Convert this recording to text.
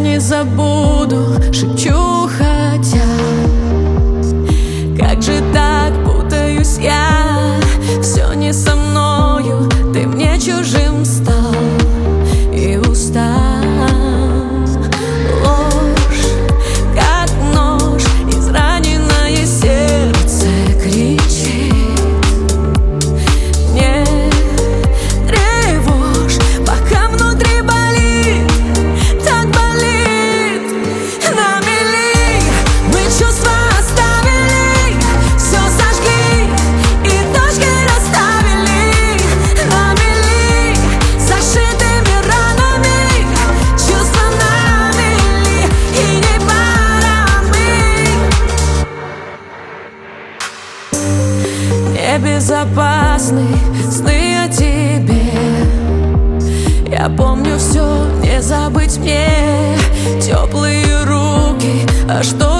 не забуду, шепчу, хотя как же так, путаюсь я. Все не со мною, ты мне чужим стал и устал. Ложь, как нож, израненное сердце кричит. Не тревожь, пока внутри болит, так болит. На мели мы чувства оставили, все сожгли и точки расставили. На мели зашитыми ранами, чувства на мели, и не пора мы. Небезопасны сны о тебе. Я помню все, не забыть мне теплые руки. А что